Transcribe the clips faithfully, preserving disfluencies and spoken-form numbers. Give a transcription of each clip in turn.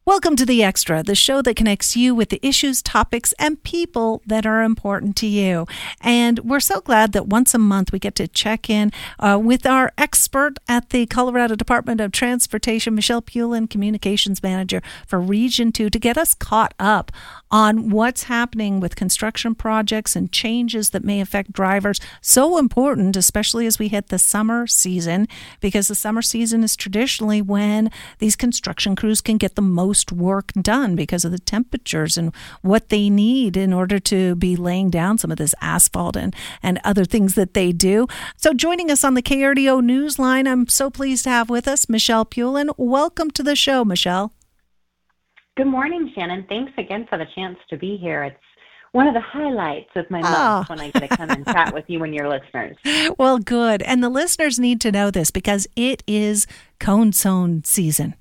Welcome to The Extra, the show that connects you with the issues, topics, and people that are important to you. And we're so glad that once a month we get to check in uh, with our expert at the Colorado Department of Transportation, Michelle Pulin, Communications Manager for Region two, to get us caught up on what's happening with construction projects and changes that may affect drivers. So important, especially as we hit the summer season, because the summer season is traditionally when these construction crews can get the most work done because of the temperatures and what they need in order to be laying down some of this asphalt and, and other things that they do. So joining us on the K R D O Newsline, I'm so pleased to have with us Michelle Pulin. Welcome to the show, Michelle. Good morning, Shannon. Thanks again for the chance to be here. It's one of the highlights of my month oh. when I get to come and chat with you and your listeners. Well, good. And the listeners need to know this because it is cone zone season.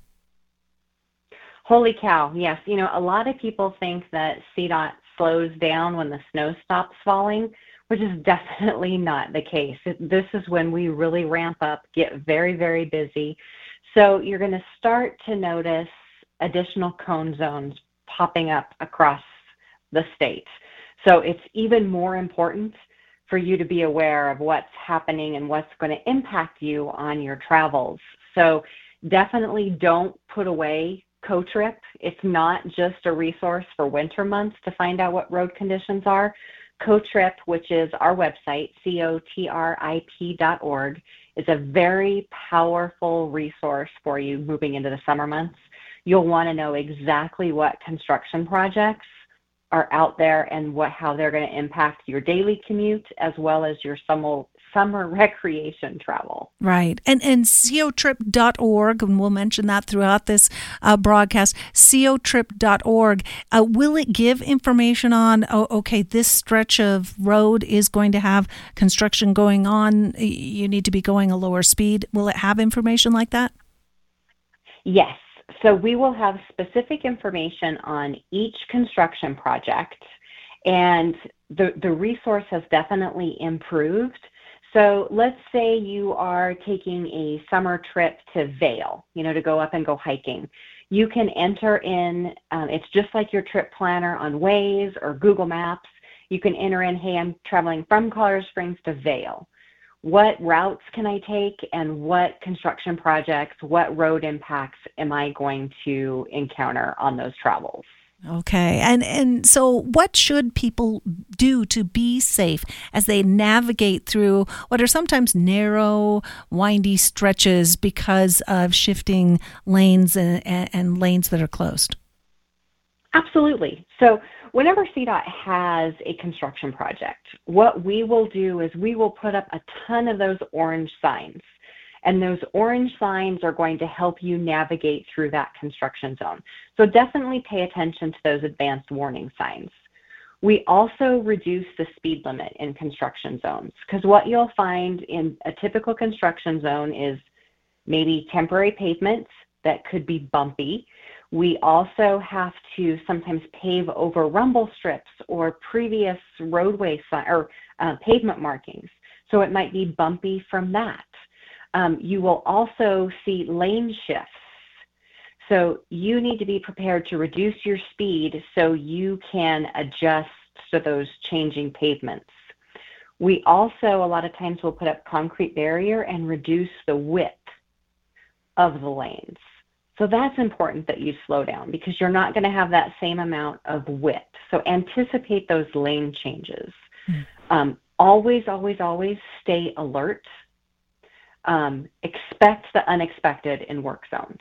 Holy cow, yes. You know, a lot of people think that C DOT slows down when the snow stops falling, which is definitely not the case. This is when we really ramp up, get very, very busy. So you're going to start to notice additional cone zones popping up across the state. So it's even more important for you to be aware of what's happening and what's going to impact you on your travels. So definitely don't put away CoTrip. It's not just a resource for winter months to find out what road conditions are. CoTrip, which is our website, C O T R I P dot org, is a very powerful resource for you moving into the summer months. You'll want to know exactly what construction projects are out there and what how they're going to impact your daily commute as well as your summer summer recreation travel. Right. And and C O trip dot org, and we'll mention that throughout this uh, broadcast, C O trip dot org. Uh, will it give information on, oh, okay, this stretch of road is going to have construction going on, you need to be going a lower speed? Will it have information like that? Yes. So we will have specific information on each construction project, and the, the resource has definitely improved. So let's say you are taking a summer trip to Vail, you know, to go up and go hiking. You can enter in, um, it's just like your trip planner on Waze or Google Maps. You can enter in, hey, I'm traveling from Colorado Springs to Vail. What routes can I take and what construction projects, what road impacts am I going to encounter on those travels? Okay. And and so what should people do to be safe as they navigate through what are sometimes narrow, windy stretches because of shifting lanes and, and, and lanes that are closed? Absolutely. So whenever C DOT has a construction project, what we will do is we will put up a ton of those orange signs. And those orange signs are going to help you navigate through that construction zone. So definitely pay attention to those advanced warning signs. We also reduce the speed limit in construction zones because what you'll find in a typical construction zone is maybe temporary pavements that could be bumpy. We also have to sometimes pave over rumble strips or previous roadway si- or uh, pavement markings. So it might be bumpy from that. Um, you will also see lane shifts. So you need to be prepared to reduce your speed so you can adjust to those changing pavements. We also, a lot of times, will put up concrete barrier and reduce the width of the lanes. So that's important that you slow down because you're not going to have that same amount of width. So anticipate those lane changes. Mm. Um, always, always, always stay alert. Um, expect the unexpected in work zones.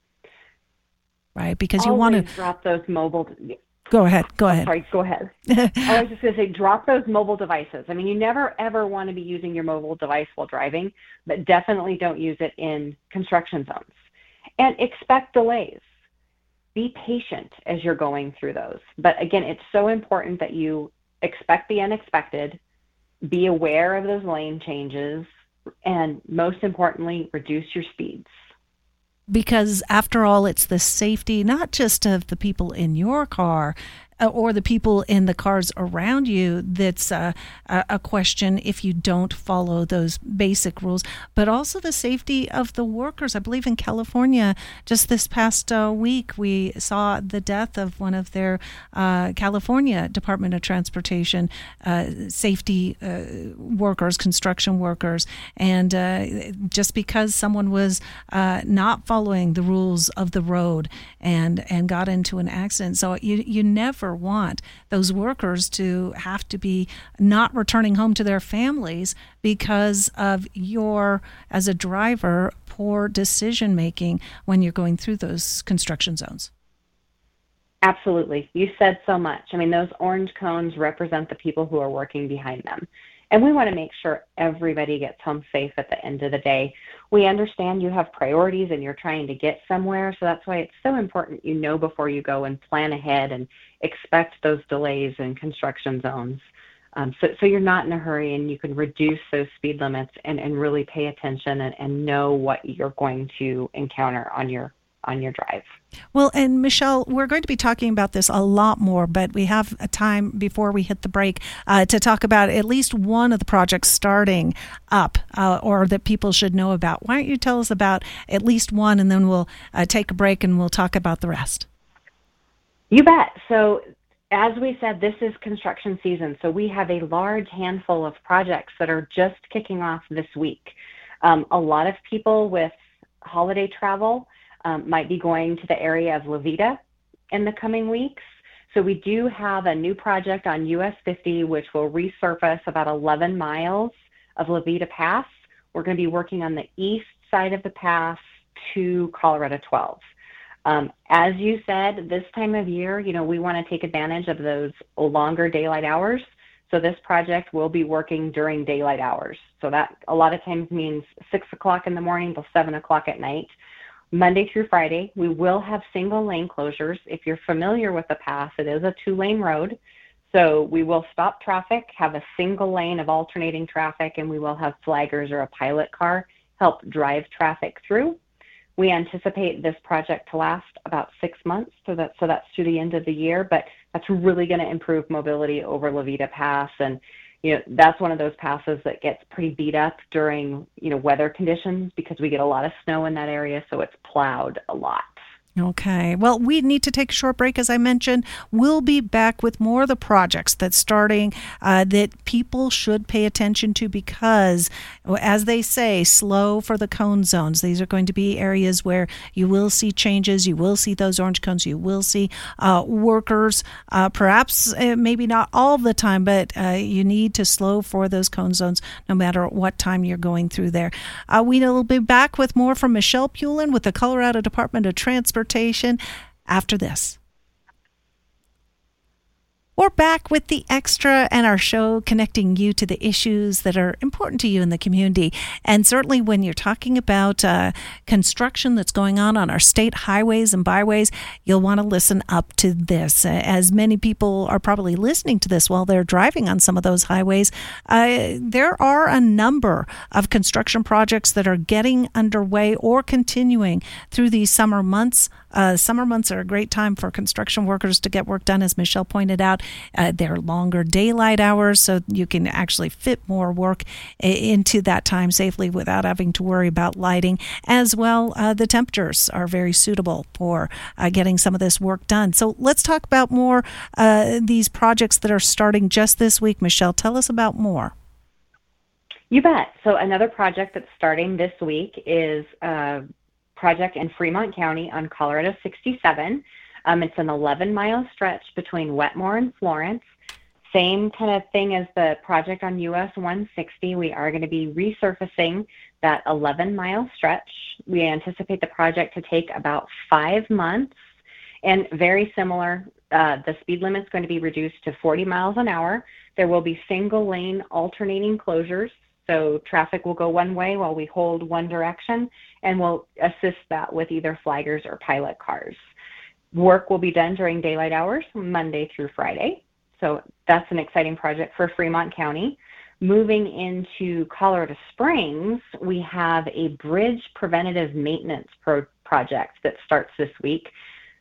Right, because you Always want to drop those mobile. Go ahead. Go oh, ahead. Sorry, go ahead. I was just going to say, drop those mobile devices. I mean, you never ever want to be using your mobile device while driving, but definitely don't use it in construction zones. And expect delays. Be patient as you're going through those. But again, it's so important that you expect the unexpected, be aware of those lane changes, and most importantly, reduce your speeds. Because after all, it's the safety, not just of the people in your car, or the people in the cars around you that's uh, a, a question if you don't follow those basic rules, but also the safety of the workers. I believe in California, just this past uh, week, we saw the death of one of their uh, California Department of Transportation uh, safety uh, workers, construction workers, and uh, just because someone was uh, not following the rules of the road and and got into an accident. So you you never want those workers to have to be not returning home to their families because of your, as a driver, poor decision making when you're going through those construction zones. Absolutely. You said so much. I mean, those orange cones represent the people who are working behind them. And we want to make sure everybody gets home safe at the end of the day. We understand you have priorities and you're trying to get somewhere, so that's why it's so important you know before you go and plan ahead and expect those delays in construction zones. Um, so, so you're not in a hurry and you can reduce those speed limits and, and really pay attention and, and know what you're going to encounter on your on your drive. Well, and Michelle, we're going to be talking about this a lot more, but we have a time before we hit the break uh, to talk about at least one of the projects starting up uh, or that people should know about. Why don't you tell us about at least one, and then we'll uh, take a break and we'll talk about the rest. You bet. So as we said, this is construction season, so we have a large handful of projects that are just kicking off this week. Um, a lot of people with holiday travel Um, might be going to the area of La Veta in the coming weeks. So we do have a new project on U S fifty, which will resurface about eleven miles of La Veta Pass. We're going to be working on the east side of the pass to Colorado twelve. Um, as you said, this time of year, you know, we want to take advantage of those longer daylight hours. So this project will be working during daylight hours. So that a lot of times means six o'clock in the morning till seven o'clock at night. Monday through Friday, we will have single lane closures. If you're familiar with the pass, it is a two-lane road. So we will stop traffic, have a single lane of alternating traffic, and we will have flaggers or a pilot car help drive traffic through. We anticipate this project to last about six months, so, that, so that's through the end of the year, but that's really going to improve mobility over La Veta Pass. And you know, that's one of those passes that gets pretty beat up during, you know, weather conditions because we get a lot of snow in that area, so it's plowed a lot. Okay. Well, we need to take a short break, as I mentioned. We'll be back with more of the projects that's starting uh, that people should pay attention to because, as they say, slow for the cone zones. These are going to be areas where you will see changes. You will see those orange cones. You will see uh, workers, uh, perhaps uh, maybe not all the time, but uh, you need to slow for those cone zones no matter what time you're going through there. Uh, we'll be back with more from Michelle Pulin with the Colorado Department of Transportation after this. We're back with the Extra and our show connecting you to the issues that are important to you in the community. And certainly when you're talking about uh, construction that's going on on our state highways and byways, you'll want to listen up to this. Uh, as many people are probably listening to this while they're driving on some of those highways, uh, there are a number of construction projects that are getting underway or continuing through these summer months. Uh, summer months are a great time for construction workers to get work done, as Michelle pointed out. Uh, they're longer daylight hours, so you can actually fit more work into that time safely without having to worry about lighting. As well, uh, the temperatures are very suitable for uh, getting some of this work done. So let's talk about more uh, these projects that are starting just this week. Michelle, tell us about more. You bet. So another project that's starting this week is a project in Fremont County on Colorado sixty-seven. Um, it's an eleven-mile stretch between Wetmore and Florence. Same kind of thing as the project on U S one sixty. We are going to be resurfacing that eleven-mile stretch. We anticipate the project to take about five months. And very similar, uh, the speed limit is going to be reduced to forty miles an hour. There will be single-lane alternating closures. So traffic will go one way while we hold one direction, and we'll assist that with either flaggers or pilot cars. Work will be done during daylight hours, Monday through Friday. So that's an exciting project for Fremont County. Moving into Colorado Springs, we have a bridge preventative maintenance pro- project that starts this week.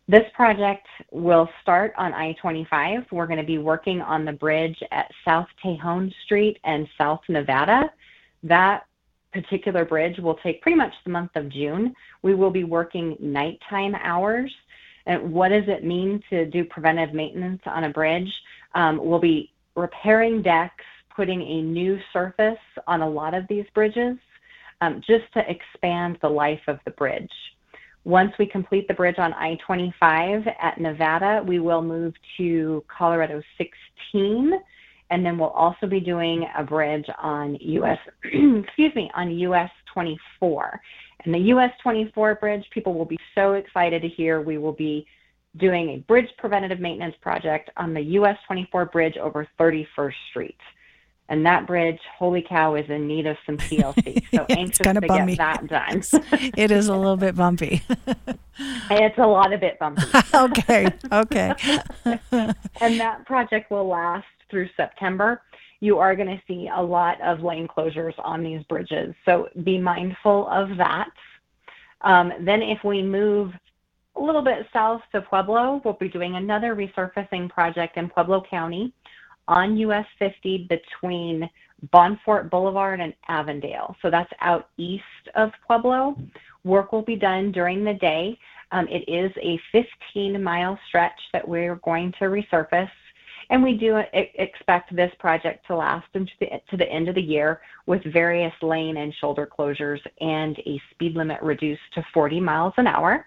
This project will start on I twenty-five. We're going to be working on the bridge at South Tejon Street and South Nevada. That particular bridge will take pretty much the month of June. We will be working nighttime hours. And what does it mean to do preventive maintenance on a bridge? Um, we'll be repairing decks, putting a new surface on a lot of these bridges, um, just to expand the life of the bridge. Once we complete the bridge on I twenty-five at Nevada, we will move to Colorado sixteen, and then we'll also be doing a bridge on U S excuse me, on U S twenty-four. And the U S twenty-four bridge, people will be so excited to hear we will be doing a bridge preventative maintenance project on the U S twenty-four bridge over thirty-first Street. And that bridge, holy cow, is in need of some T L C. So anxious to bummy. get that done. It is a little bit bumpy. It's a lot of bit bumpy. Okay, okay. And that project will last through September. You are going to see a lot of lane closures on these bridges. So be mindful of that. Um, then if we move a little bit south to Pueblo, we'll be doing another resurfacing project in Pueblo County on U S fifty between Bonfort Boulevard and Avondale. So that's out east of Pueblo. Work will be done during the day. Um, it is a fifteen mile stretch that we're going to resurface. And we do expect this project to last into the, to the end of the year with various lane and shoulder closures and a speed limit reduced to forty miles an hour.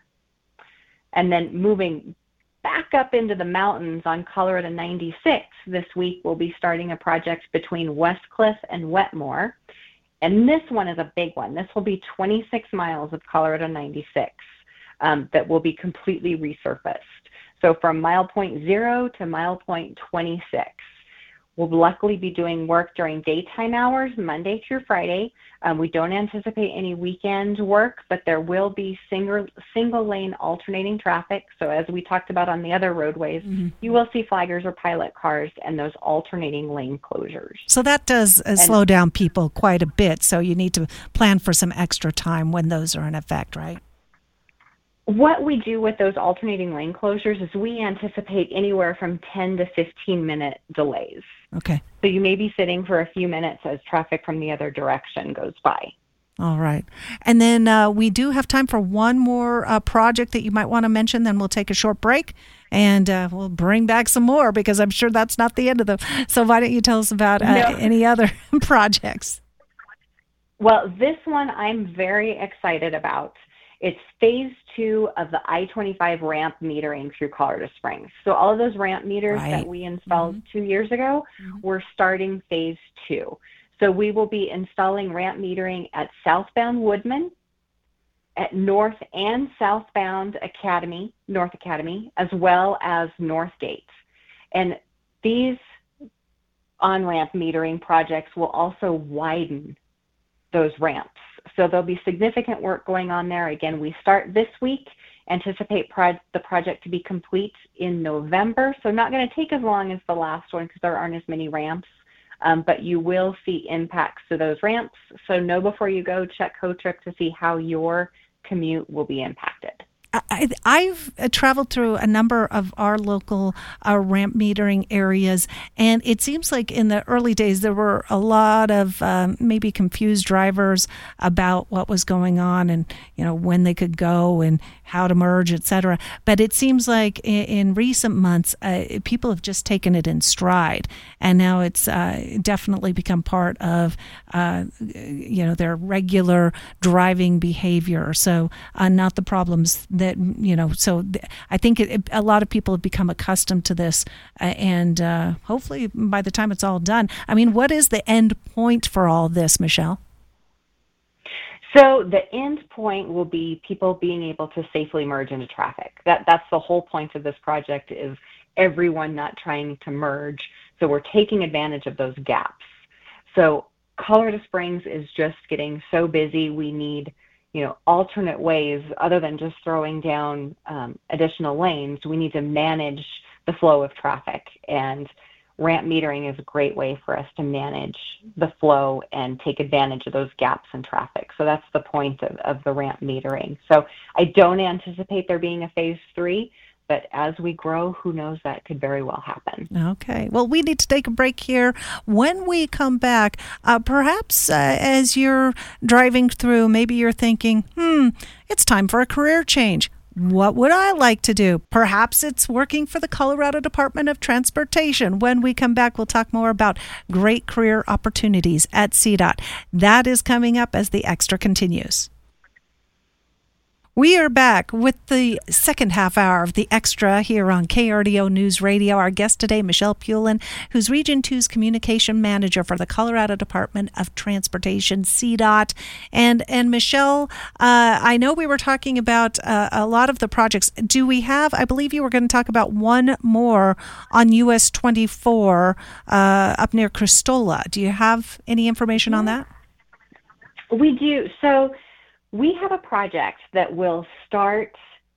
And then moving back up into the mountains on Colorado ninety-six, this week we'll be starting a project between Westcliff and Wetmore. And this one is a big one. This will be twenty-six miles of Colorado ninety-six um, that will be completely resurfaced. So from mile point zero to mile point twenty-six. We'll luckily be doing work during daytime hours, Monday through Friday. Um, we don't anticipate any weekend work, but there will be single, single lane alternating traffic. So as we talked about on the other roadways, mm-hmm. you will see flaggers or pilot cars and those alternating lane closures. So that does uh, slow down people quite a bit. So you need to plan for some extra time when those are in effect, right? What we do with those alternating lane closures is we anticipate anywhere from ten to fifteen minute delays. Okay. So you may be sitting for a few minutes as traffic from the other direction goes by. All right. And then uh, we do have time for one more uh, project that you might want to mention. Then we'll take a short break and uh, we'll bring back some more because I'm sure that's not the end of them. So why don't you tell us about uh, no. any other projects? Well, this one I'm very excited about. It's phase two of the I twenty-five ramp metering through Colorado Springs. So all of those ramp meters right. that we installed mm-hmm. two years ago, mm-hmm. we're starting phase two. So we will be installing ramp metering at southbound Woodman, at north and southbound Academy, North Academy, as well as North Gate. And these on-ramp metering projects will also widen those ramps. So there'll be significant work going on there. Again, we start this week, anticipate pro- the project to be complete in November. So not going to take as long as the last one because there aren't as many ramps, um, but you will see impacts to those ramps. So know before you go, check HOTRIP to see how your commute will be impacted. I, I've traveled through a number of our local uh, ramp metering areas, and it seems like in the early days there were a lot of um, maybe confused drivers about what was going on and, you know, when they could go and how to merge, et cetera. But it seems like in, in recent months, uh, people have just taken it in stride, and now it's uh, definitely become part of, uh, you know, their regular driving behavior. So uh, not the problems that, you know, so th- I think it, it, a lot of people have become accustomed to this, uh, and uh, hopefully by the time it's all done. I mean, what is the end point for all this, Michelle? So the end point will be people being able to safely merge into traffic. That That's the whole point of this project, is everyone not trying to merge. So we're taking advantage of those gaps. So Colorado Springs is just getting so busy. We need, you know, alternate ways other than just throwing down um, additional lanes. We need to manage the flow of traffic, and ramp metering is a great way for us to manage the flow and take advantage of those gaps in traffic. So that's the point of, of the ramp metering. So I don't anticipate there being a phase three. but as we grow, who knows, that could very well happen. Okay. Well, we need to take a break here. When we come back, uh, perhaps uh, as you're driving through, maybe you're thinking, hmm, it's time for a career change. What would I like to do? Perhaps it's working for the Colorado Department of Transportation. When we come back, we'll talk more about great career opportunities at C DOT. That is coming up as the Extra continues. We are back with the second half hour of the Extra here on K R D O News Radio. Our guest today, Michelle Pulin, who's Region two's Communication Manager for the Colorado Department of Transportation, C DOT. And and Michelle, uh, I know we were talking about uh, a lot of the projects. Do we have, I believe you were going to talk about one more on U S twenty-four uh, up near Cristola. Do you have any information on that? We do. So we have a project that will start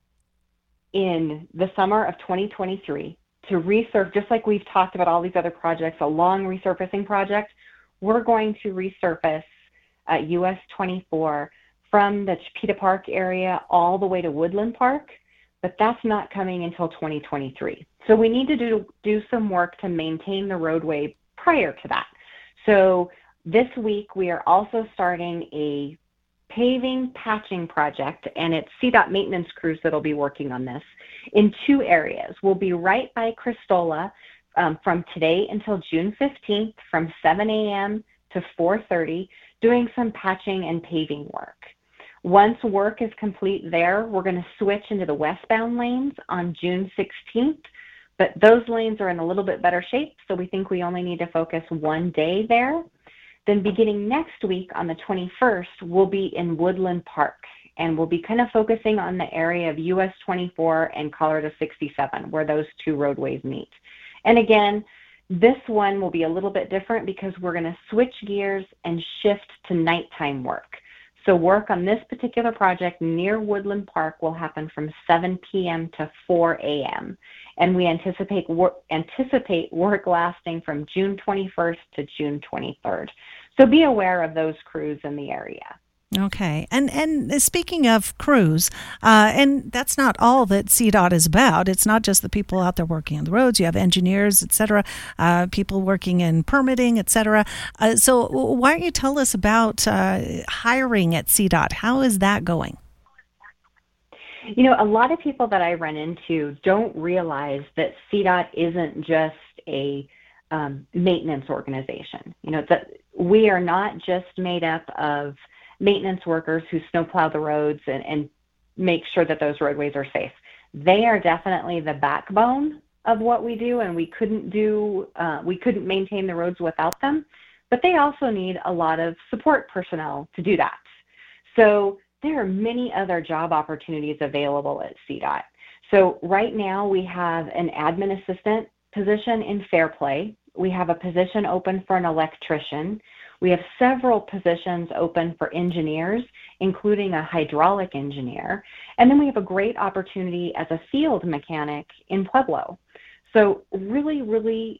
in the summer of twenty twenty-three to resurface, just like we've talked about all these other projects, a long resurfacing project. We're going to resurface uh, U S twenty-four from the Chipeta Park area all the way to Woodland Park, but that's not coming until twenty twenty-three. So we need to do, do some work to maintain the roadway prior to that. So this week we are also starting a paving patching project, and it's C DOT maintenance crews that'll be working on this in two areas. We'll be right by Cristola um, from today until June fifteenth from seven a.m. to four thirty, doing some patching and paving work. Once work is complete there, we're going to switch into the westbound lanes on June sixteenth, but those lanes are in a little bit better shape, so we think we only need to focus one day there. Then beginning next week on the twenty-first, we'll be in Woodland Park, and we'll be kind of focusing on the area of U S twenty-four and Colorado sixty-seven, where those two roadways meet. And again, this one will be a little bit different because we're going to switch gears and shift to nighttime work. So work on this particular project near Woodland Park will happen from seven p.m. to four a.m. And we anticipate work, anticipate work lasting from June twenty-first to June twenty-third. So be aware of those crews in the area. Okay. And and speaking of crews, uh, and that's not all that C DOT is about. It's not just the people out there working on the roads. You have engineers, et cetera, uh, people working in permitting, et cetera. Uh, so why don't you tell us about uh, hiring at C DOT? How is that going? You know, a lot of people that I run into don't realize that C DOT isn't just a um, maintenance organization. You know, that we are not just made up of maintenance workers who snowplow the roads and, and make sure that those roadways are safe. They are definitely the backbone of what we do, and we couldn't do, uh, we couldn't maintain the roads without them. But they also need a lot of support personnel to do that. So there are many other job opportunities available at C DOT. So right now we have an admin assistant position in Fairplay. We have a position open for an electrician. We have several positions open for engineers, including a hydraulic engineer. And then we have a great opportunity as a field mechanic in Pueblo. So really, really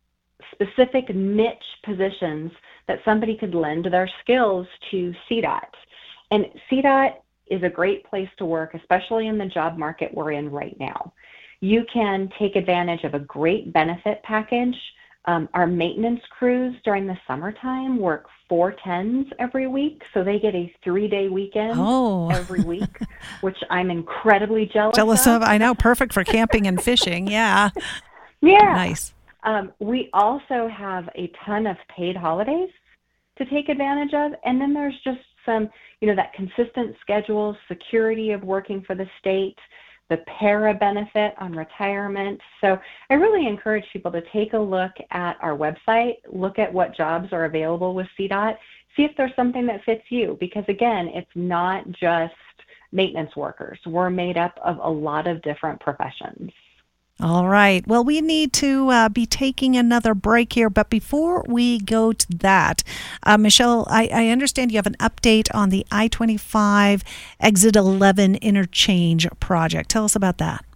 specific niche positions that somebody could lend their skills to C DOT. And C DOT is a great place to work, especially in the job market we're in right now. You can take advantage of a great benefit package. Um, our maintenance crews during the summertime work four tens every week, so they get a three-day weekend oh. every week, which I'm incredibly jealous, jealous of. of. I know, perfect for camping and fishing. Yeah. Yeah. Nice. Um, we also have a ton of paid holidays to take advantage of, and then there's just some, you know, that consistent schedule, security of working for the state, the para benefit on retirement. So I really encourage people to take a look at our website, look at what jobs are available with C DOT, see if there's something that fits you, because again, it's not just maintenance workers. We're made up of a lot of different professions. All right. Well, we need to uh, be taking another break here. But before we go to that, uh, Michelle, I, I understand you have an update on the I twenty-five Exit eleven interchange project. Tell us about that.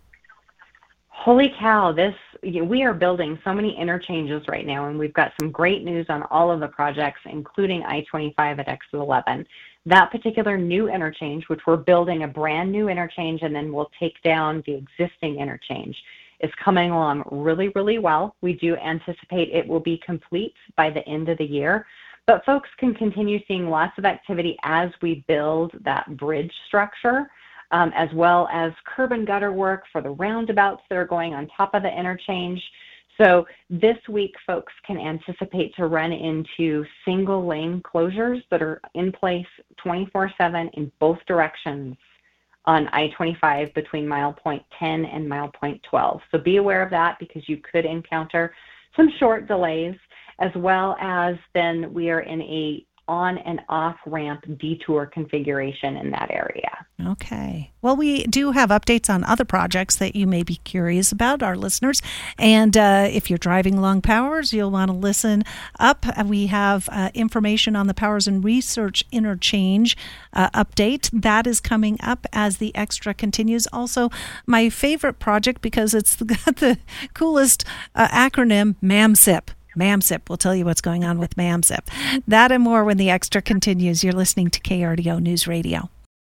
Holy cow. This, you know, we are building so many interchanges right now, and we've got some great news on all of the projects, including I twenty-five at Exit eleven. That particular new interchange, which we're building a brand new interchange and then we'll take down the existing interchange, is coming along really, really well. We do anticipate it will be complete by the end of the year, but folks can continue seeing lots of activity as we build that bridge structure, um, as well as curb and gutter work for the roundabouts that are going on top of the interchange. So this week, folks can anticipate to run into single lane closures that are in place twenty-four seven in both directions on I twenty-five between mile point ten and mile point twelve. So be aware of that, because you could encounter some short delays, as well as then we are in a on and off ramp detour configuration in that area. Okay. Well, we do have updates on other projects that you may be curious about, our listeners. And uh, if you're driving along Powers, you'll want to listen up. We have uh, information on the Powers and Research Interchange uh, update. That is coming up as the extra continues. Also, my favorite project, because it's got the coolest uh, acronym, MAMSIP. MAMSIP. We'll tell you what's going on with MAMSIP. That and more when the extra continues. You're listening to K R D O News Radio.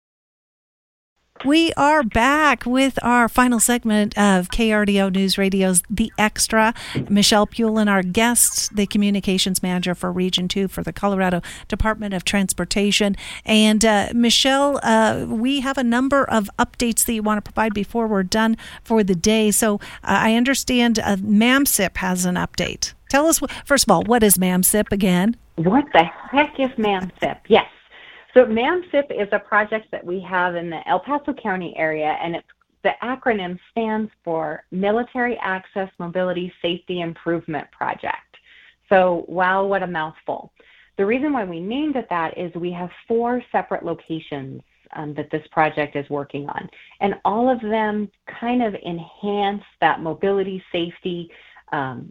We are back with our final segment of K R D O News Radio's The Extra. Michelle Pulin, our guest, the communications manager for Region two for the Colorado Department of Transportation. And uh, Michelle, uh, we have a number of updates that you want to provide before we're done for the day. So uh, I understand uh, MAMSIP has an update. Tell us, first of all, what is MAMSIP again? What the heck is MAMSIP? Yes. So MAMSIP is a project that we have in the El Paso County area, and it's, the acronym stands for Military Access Mobility Safety Improvement Project. So wow, what a mouthful. The reason why we named it that is we have four separate locations um, that this project is working on, and all of them kind of enhance that mobility, safety, um,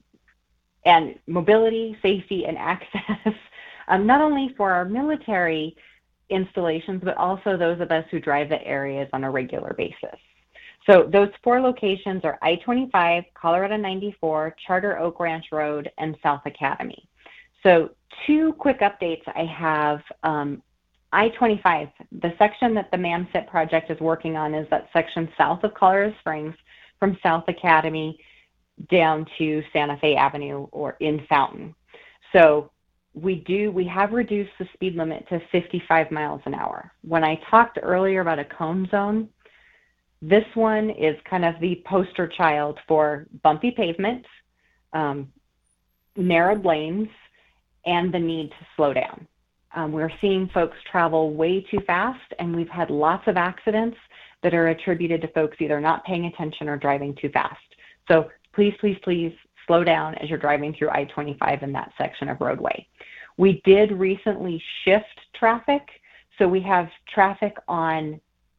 and mobility, safety, and access, um, not only for our military installations, but also those of us who drive the areas on a regular basis. So those four locations are I twenty-five, Colorado ninety-four, Charter Oak Ranch Road, and South Academy. So two quick updates I have. Um, I twenty-five, the section that the MAMSIP project is working on is that section south of Colorado Springs from South Academy down to Santa Fe Avenue or in Fountain. So we do, we have reduced the speed limit to fifty-five miles an hour. When I talked earlier about a cone zone, this one is kind of the poster child for bumpy pavement, um, narrowed lanes, and the need to slow down. Um, we're seeing folks travel way too fast, and we've had lots of accidents that are attributed to folks either not paying attention or driving too fast. So please, please, please slow down as you're driving through I twenty-five in that section of roadway. We did recently shift traffic, so we have traffic on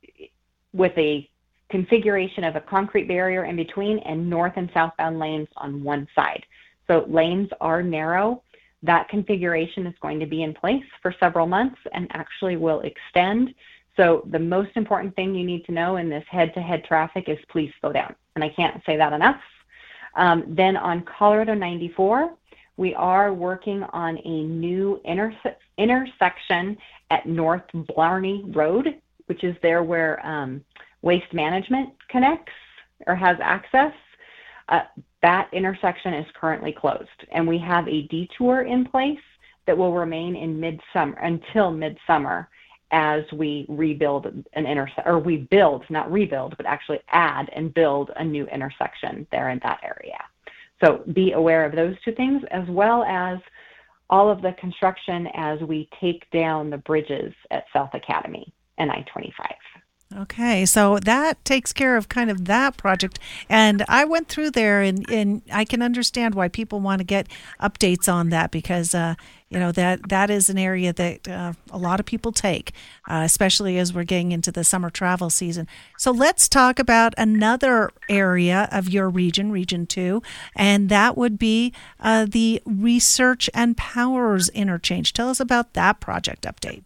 with a configuration of a concrete barrier in between and north and southbound lanes on one side. So lanes are narrow. That configuration is going to be in place for several months and actually will extend. So the most important thing you need to know in this head-to-head traffic is please slow down. And I can't say that enough. Um, then on Colorado ninety-four, we are working on a new interse- intersection at North Blarney Road, which is there where um, Waste Management connects or has access. Uh, that intersection is currently closed, and we have a detour in place that will remain in midsummer until midsummer as we rebuild an intersection, or we build, not rebuild, but actually add and build a new intersection there in that area. So be aware of those two things, as well as all of the construction as we take down the bridges at South Academy and I twenty-five. Okay, so that takes care of kind of that project. And I went through there, and, and I can understand why people want to get updates on that, because, uh, you know, that that is an area that uh, a lot of people take, uh, especially as we're getting into the summer travel season. So let's talk about another area of your region, Region two, and that would be uh, the Research and Powers Interchange. Tell us about that project update.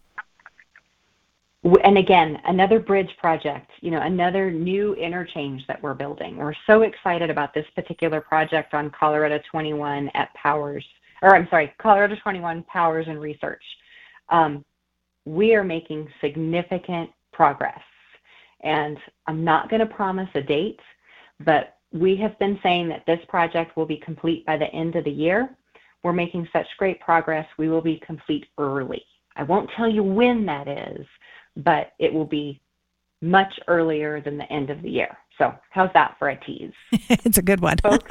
And again, another bridge project, you know, another new interchange that we're building. We're so excited about this particular project on Colorado twenty-one at Powers, or I'm sorry, Colorado twenty-one Powers and Research. Um, we are making significant progress. And I'm not going to promise a date, but we have been saying that this project will be complete by the end of the year. We're making such great progress, we will be complete early. I won't tell you when that is, but it will be much earlier than the end of the year. So how's that for a tease? It's a good one. Folks,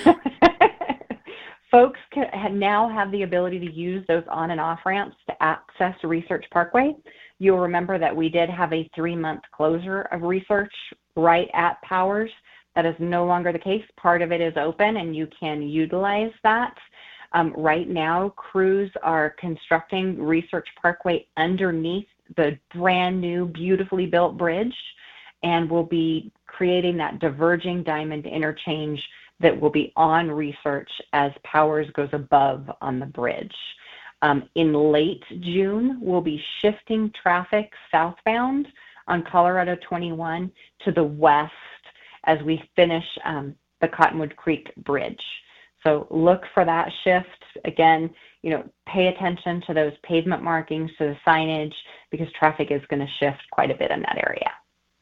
folks can now have the ability to use those on and off ramps to access Research Parkway. You'll remember that we did have a three-month closure of Research right at Powers. That is no longer the case. Part of it is open, and you can utilize that. Um, right now, crews are constructing Research Parkway underneath the brand new, beautifully built bridge, and will be creating that diverging diamond interchange that will be on Research as Powers goes above on the bridge. Um, in late June, we'll be shifting traffic southbound on Colorado twenty-one to the west as we finish um, the Cottonwood Creek Bridge. So look for that shift. Again, you know, pay attention to those pavement markings, to the signage, because traffic is going to shift quite a bit in that area.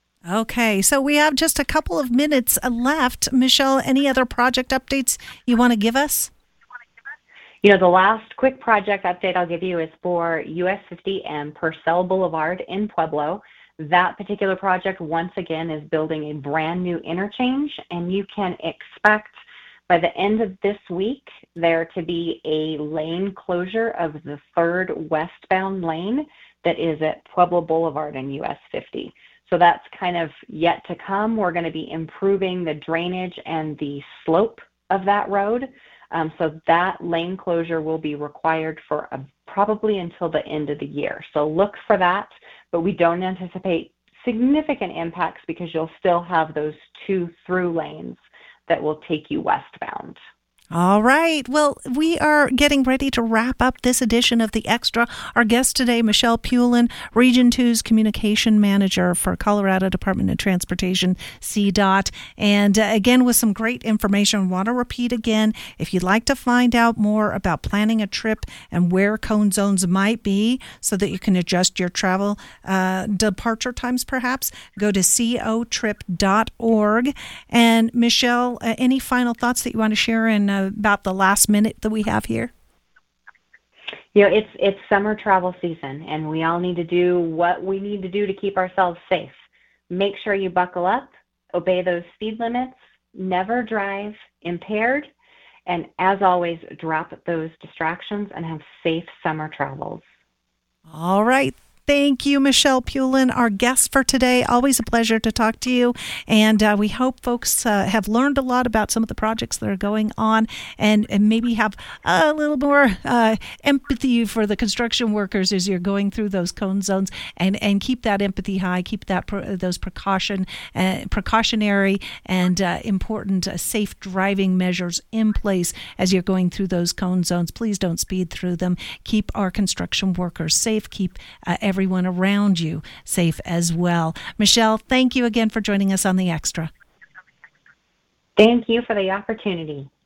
Okay, so we have just a couple of minutes left. Michelle, any other project updates you want to give us? You know, the last quick project update I'll give you is for U S fifty and Purcell Boulevard in Pueblo. That particular project, once again, is building a brand new interchange, and you can expect by the end of this week there to be a lane closure of the third westbound lane that is at Pueblo Boulevard and U S fifty. So that's kind of yet to come. We're going to be improving the drainage and the slope of that road. Um, so that lane closure will be required for a, probably until the end of the year. So look for that, but we don't anticipate significant impacts because you'll still have those two through lanes that will take you westbound. All right. Well, we are getting ready to wrap up this edition of The Extra. Our guest today, Michelle Pulin, Region two's Communication Manager for Colorado Department of Transportation, C DOT. And uh, again, with some great information. I want to repeat again, if you'd like to find out more about planning a trip and where cone zones might be so that you can adjust your travel uh, departure times perhaps, go to co trip dot org. And Michelle, uh, any final thoughts that you want to share in uh, about the last minute that we have here? You know, it's it's summer travel season, and we all need to do what we need to do to keep ourselves safe. Make sure you buckle up, obey those speed limits, never drive impaired, and as always, drop those distractions and have safe summer travels. All right. Thank you, Michelle Pulin, our guest for today. Always a pleasure to talk to you. And uh, we hope folks uh, have learned a lot about some of the projects that are going on and, and maybe have a little more uh, empathy for the construction workers as you're going through those cone zones, and, and keep that empathy high, keep that those precaution, uh, precautionary and uh, important uh, safe driving measures in place as you're going through those cone zones. Please don't speed through them. Keep our construction workers safe. Keep uh, everyone everyone around you safe as well. Michelle, thank you again for joining us on The Extra. Thank you for the opportunity.